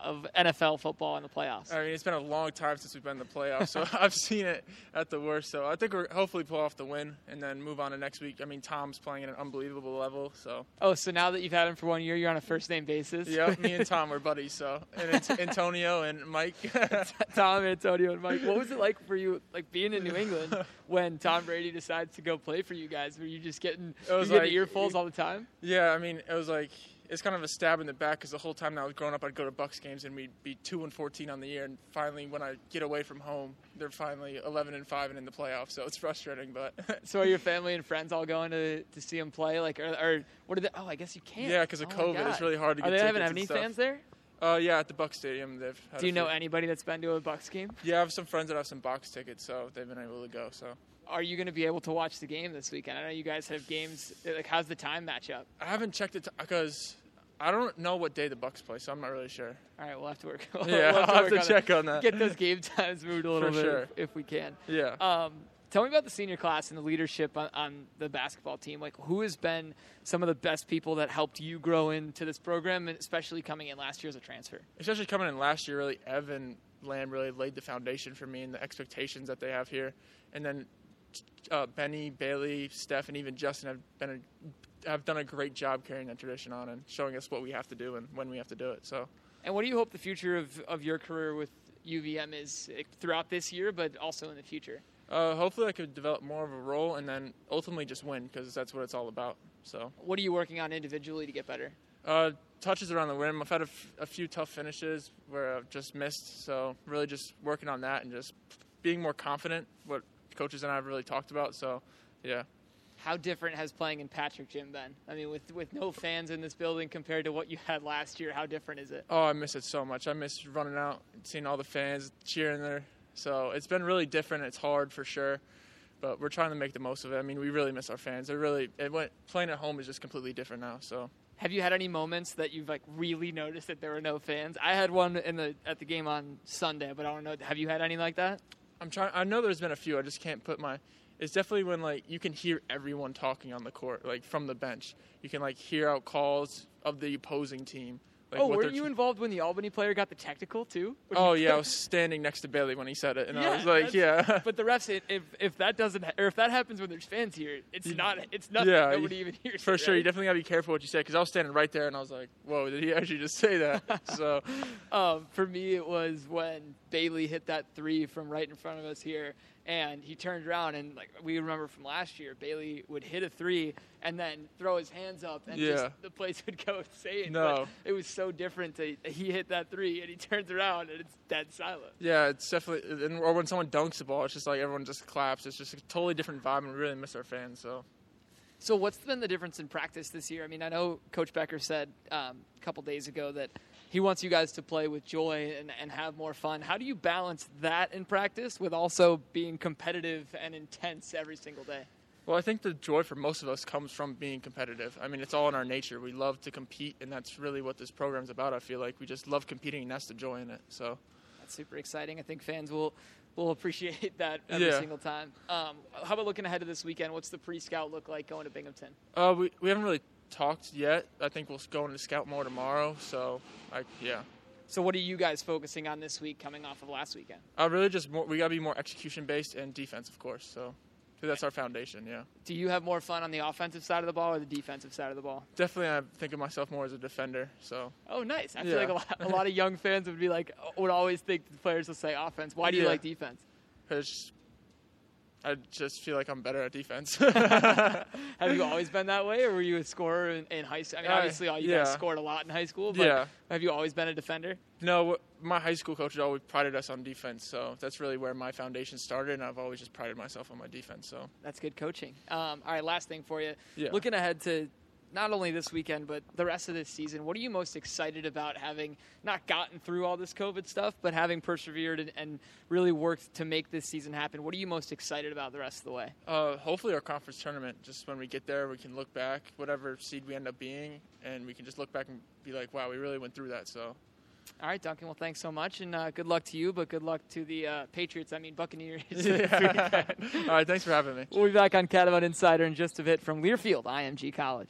NFL football in the playoffs. I mean, it's been a long time since we've been in the playoffs, so I've seen it at the worst. So I think we're hopefully pull off the win and then move on to next week. I mean, Tom's playing at an unbelievable level. So. Oh, so now that you've had him for 1 year, you're on a first-name basis? Yeah, me and Tom are buddies. So, and Antonio and Mike. Tom, Antonio, and Mike. What was it like for you, like being in New England when Tom Brady decided to go play for you guys? Were you just getting earfuls all the time? Yeah, I mean, it was like it's kind of a stab in the back because the whole time that I was growing up, I'd go to Bucs games and we'd be 2-14 on the year, and finally when I get away from home, they're finally 11-5 and in the playoffs. So it's frustrating, but. So are your family and friends all going to see him play? Like, or what are they? Oh, I guess you can't. Yeah, because of COVID, it's really hard to get tickets. They haven't have any fans there? Yeah, at the Bucs Stadium. Do you know anybody that's been to a Bucs game? Yeah, I have some friends that have some box tickets, so they've been able to go. So. Are you going to be able to watch the game this weekend? I know you guys have games. Like, how's the time match up? I haven't checked it because I don't know what day the Bucs play, so I'm not really sure. All right, we'll have to work. I'll have to check on that. Get those game times moved a little bit if we can. Yeah. Tell me about the senior class and the leadership on the basketball team. Like, who has been some of the best people that helped you grow into this program, and especially coming in last year as a transfer? Especially coming in last year, really, Evan Lamb really laid the foundation for me and the expectations that they have here. And then Benny, Bailey, Steph, and even Justin have done a great job carrying that tradition on and showing us what we have to do and when we have to do it. So. And what do you hope the future of your career with UVM is throughout this year, but also in the future? Hopefully I could develop more of a role and then ultimately just win, because that's what it's all about. So. What are you working on individually to get better? Touches around the rim. I've had a few tough finishes where I've just missed, so really just working on that and just being more confident, what coaches and I have really talked about. So, yeah. How different has playing in Patrick Gym been? I mean, with no fans in this building compared to what you had last year, how different is it? Oh, I miss it so much. I miss running out and seeing all the fans cheering there. So it's been really different. It's hard for sure, but we're trying to make the most of it. I mean, we really miss our fans. Playing at home is just completely different now. So Have you had any moments that you've like really noticed that there were no fans? I had one at the game on Sunday, but I don't know. Have you had any like that? I know there's been a few. I just can't put my. It's definitely when like you can hear everyone talking on the court, like from the bench. You can like hear out calls of the opposing team. Like, were you involved when the Albany player got the technical too? Oh yeah, I was standing next to Bailey when he said it, and I was like, yeah. But the refs, if that doesn't, or if that happens when there's fans here, it's nothing. Yeah, nobody even hears. For it, sure, right? you definitely gotta be careful what you say, because I was standing right there, and I was like, whoa, did he actually just say that? So, for me, it was when Bailey hit that 3 from right in front of us here. And he turned around, and like we remember from last year, Bailey would hit a 3 and then throw his hands up, and just the place would go insane. No. But it was so different. He hit that 3, and he turns around, and it's dead silent. Yeah, it's definitely. Or when someone dunks the ball, it's just like everyone just claps. It's just a totally different vibe, and we really miss our fans. So what's been the difference in practice this year? I mean, I know Coach Becker said a couple days ago that he wants you guys to play with joy and have more fun. How do you balance that in practice with also being competitive and intense every single day? Well, I think the joy for most of us comes from being competitive. I mean, it's all in our nature. We love to compete, and that's really what this program's about, I feel like. We just love competing, and that's the joy in it. So that's super exciting. I think fans will appreciate that every single time. How about looking ahead to this weekend? What's the pre-scout look like going to Binghamton? We haven't really talked yet. I think we'll go into scout more tomorrow. So, So what are you guys focusing on this week coming off of last weekend? Really just we got to be more execution-based and defense, of course. So that's our foundation, yeah. Do you have more fun on the offensive side of the ball or the defensive side of the ball? Definitely, I think of myself more as a defender. So. Oh, nice. I feel like a lot of young fans would always think the players will say offense. Why do you like defense? Because I just feel like I'm better at defense. Have you always been that way, or were you a scorer in high school? I mean, obviously, you guys scored a lot in high school, but have you always been a defender? No, my high school coach always prided us on defense, so that's really where my foundation started, and I've always just prided myself on my defense. So that's good coaching. All right, last thing for you. Yeah. Looking ahead to not only this weekend, but the rest of this season, what are you most excited about having not gotten through all this COVID stuff, but having persevered and really worked to make this season happen? What are you most excited about the rest of the way? Hopefully our conference tournament. Just when we get there, we can look back, whatever seed we end up being, and we can just look back and be like, wow, we really went through that. So. All right, Duncan. Well, thanks so much, and good luck to you, but good luck to the Buccaneers. All right, thanks for having me. We'll be back on Catamount Insider in just a bit from Learfield IMG College.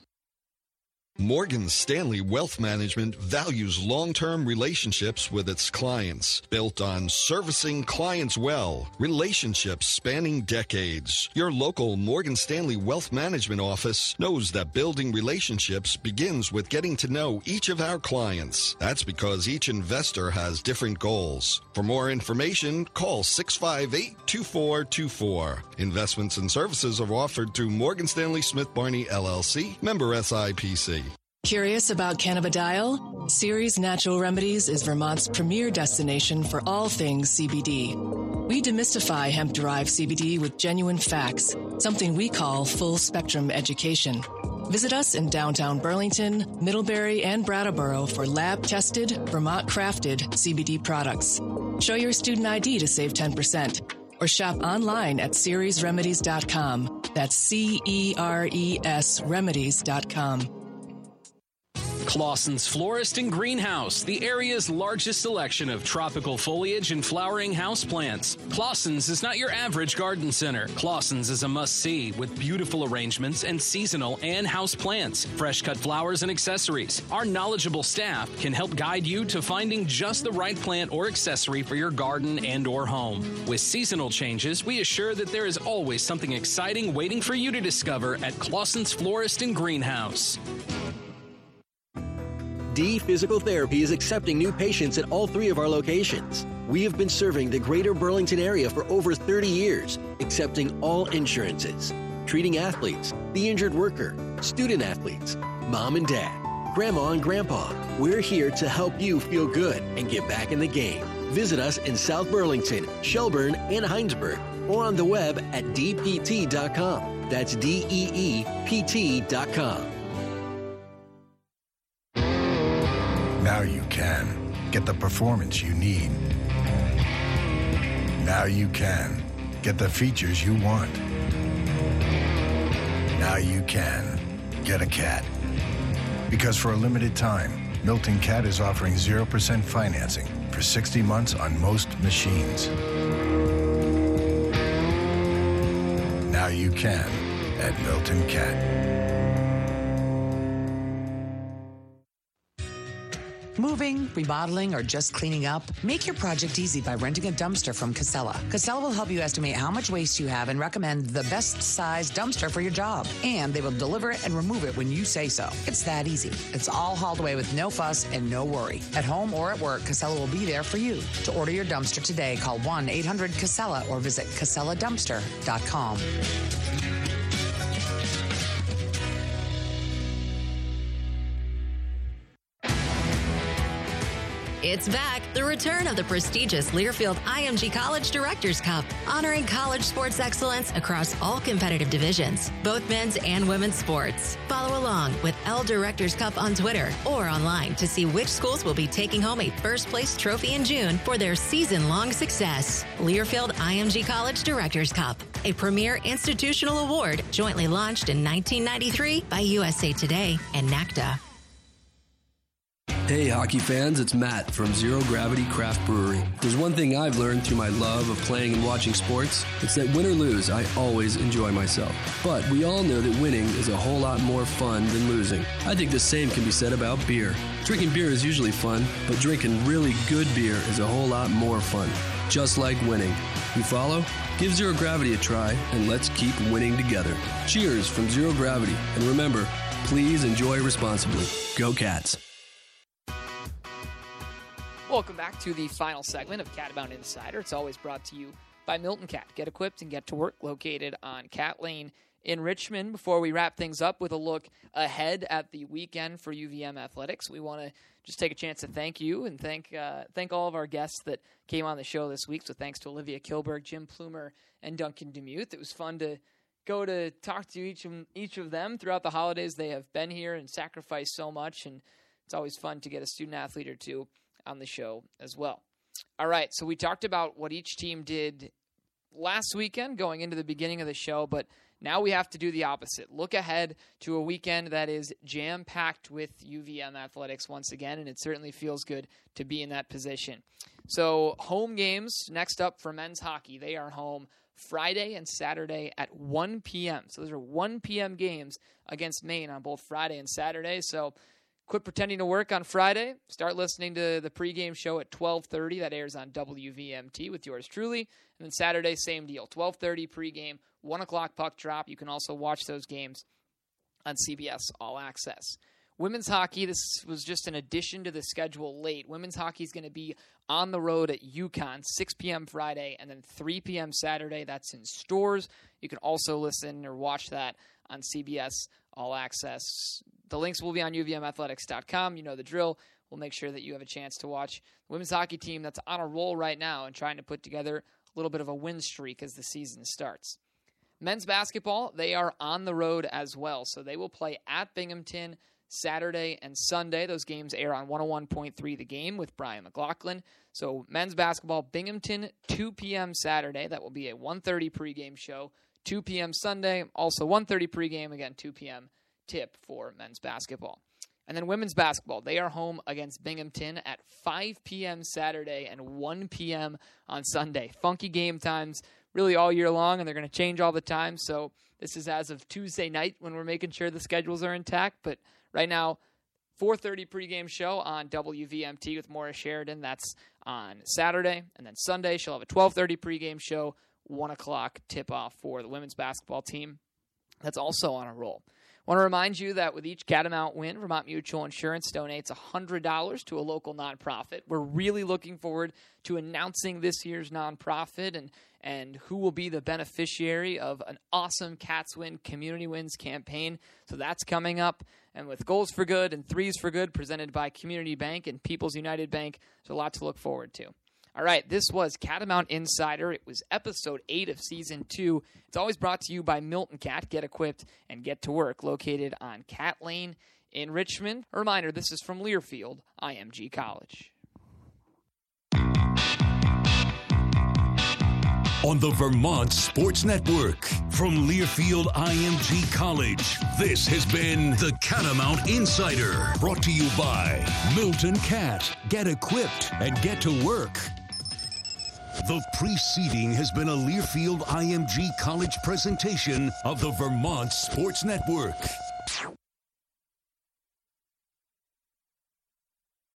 Morgan Stanley Wealth Management values long-term relationships with its clients, built on servicing clients well, relationships spanning decades. Your local Morgan Stanley Wealth Management office knows that building relationships begins with getting to know each of our clients. That's because each investor has different goals. For more information, call 658-2424. Investments and services are offered through Morgan Stanley Smith Barney, LLC, member SIPC. Curious about cannabidiol? Ceres Natural Remedies is Vermont's premier destination for all things CBD. We demystify hemp-derived CBD with genuine facts, something we call full-spectrum education. Visit us in downtown Burlington, Middlebury, and Brattleboro for lab-tested, Vermont-crafted CBD products. Show your student ID to save 10%. Or shop online at ceresremedies.com. That's CERES remedies.com. Clausen's Florist and Greenhouse, the area's largest selection of tropical foliage and flowering houseplants. Clausen's is not your average garden center. Clausen's is a must-see with beautiful arrangements and seasonal and house plants, fresh-cut flowers and accessories. Our knowledgeable staff can help guide you to finding just the right plant or accessory for your garden and or home. With seasonal changes, we assure that there is always something exciting waiting for you to discover at Clausen's Florist and Greenhouse. D Physical Therapy is accepting new patients at all 3 of our locations. We have been serving the greater Burlington area for over 30 years, accepting all insurances, treating athletes, the injured worker, student athletes, mom and dad, grandma and grandpa. We're here to help you feel good and get back in the game. Visit us in South Burlington, Shelburne, and Heinsberg, or on the web at dpt.com. That's DEEPT.com. Now you can get the performance you need. Now you can get the features you want. Now you can get a cat. Because for a limited time, Milton Cat is offering 0% financing for 60 months on most machines. Now you can at Milton Cat. Moving, remodeling, or just cleaning up? Make your project easy by renting a dumpster from Casella. Casella will help you estimate how much waste you have and recommend the best size dumpster for your job. And they will deliver it and remove it when you say so. It's that easy. It's all hauled away with no fuss and no worry. At home or at work, Casella will be there for you. To order your dumpster today, call 1-800-CASELLA or visit CasellaDumpster.com. It's back, the return of the prestigious Learfield IMG College Directors Cup, honoring college sports excellence across all competitive divisions, both men's and women's sports. Follow along with L Directors Cup on Twitter or online to see which schools will be taking home a first place trophy in June for their season-long success. Learfield IMG College Directors Cup, a premier institutional award jointly launched in 1993 by USA Today and NACDA. Hey hockey fans, it's Matt from Zero Gravity Craft Brewery. There's one thing I've learned through my love of playing and watching sports. It's that win or lose, I always enjoy myself. But we all know that winning is a whole lot more fun than losing. I think the same can be said about beer. Drinking beer is usually fun, but drinking really good beer is a whole lot more fun. Just like winning. You follow? Give Zero Gravity a try, and let's keep winning together. Cheers from Zero Gravity. And remember, please enjoy responsibly. Go Cats. Welcome back to the final segment of Catamount Insider. It's always brought to you by Milton Cat. Get equipped and get to work, located on Cat Lane in Richmond. Before we wrap things up with a look ahead at the weekend for UVM athletics, we want to just take a chance to thank you and thank all of our guests that came on the show this week. So thanks to Olivia Kilberg, Jim Plumer, and Duncan Demuth. It was fun to go to talk to each of them throughout the holidays. They have been here and sacrificed so much, and it's always fun to get a student athlete or two on the show as well. All right, so we talked about what each team did last weekend going into the beginning of the show, but now we have to do the opposite. Look ahead to a weekend that is jam-packed with UVM athletics once again, and it certainly feels good to be in that position. So home games next up for men's hockey. They are home Friday and Saturday at 1 p.m. So those are 1 p.m. games against Maine on both Friday and Saturday. So quit pretending to work on Friday. Start listening to the pregame show at 12:30. That airs on WVMT with yours truly. And then Saturday, same deal. 12:30 pregame, 1 o'clock puck drop. You can also watch those games on CBS All Access. Women's hockey, this was just an addition to the schedule late. Women's hockey is going to be on the road at UConn, 6 p.m. Friday, and then 3 p.m. Saturday. That's in stores. You can also listen or watch that on CBS All Access. The links will be on uvmathletics.com. You know the drill. We'll make sure that you have a chance to watch the women's hockey team that's on a roll right now and trying to put together a little bit of a win streak as the season starts. Men's basketball, they are on the road as well. So they will play at Binghamton Saturday and Sunday. Those games air on 101.3 The Game with Brian McLaughlin. So men's basketball, Binghamton, 2 p.m. Saturday. That will be a 1:30 pregame show. 2 p.m. Sunday, also 1:30 pregame, again 2 p.m. tip for men's basketball. And then women's basketball, they are home against Binghamton at 5 p.m. Saturday and 1 p.m. on Sunday. Funky game times really all year long, and they're going to change all the time. So this is as of Tuesday night when we're making sure the schedules are intact. But right now, 4:30 pregame show on WVMT with Maura Sheridan. That's on Saturday. And then Sunday, she'll have a 12:30 pregame show, 1 o'clock tip-off for the women's basketball team. That's also on a roll. I want to remind you that with each Catamount win, Vermont Mutual Insurance donates $100 to a local nonprofit. We're really looking forward to announcing this year's nonprofit and who will be the beneficiary of an awesome Cats Win Community Wins campaign. So that's coming up. And with Goals for Good and Threes for Good presented by Community Bank and People's United Bank, there's a lot to look forward to. All right, this was Catamount Insider. It was episode 8 of season 2. It's always brought to you by Milton Cat. Get equipped and get to work. Located on Cat Lane in Richmond. A reminder, this is from Learfield IMG College. on the Vermont Sports Network. From Learfield IMG College, this has been the Catamount Insider, brought to you by Milton Cat. Get equipped and get to work. The preceding has been a Learfield IMG College presentation of the Vermont Sports Network.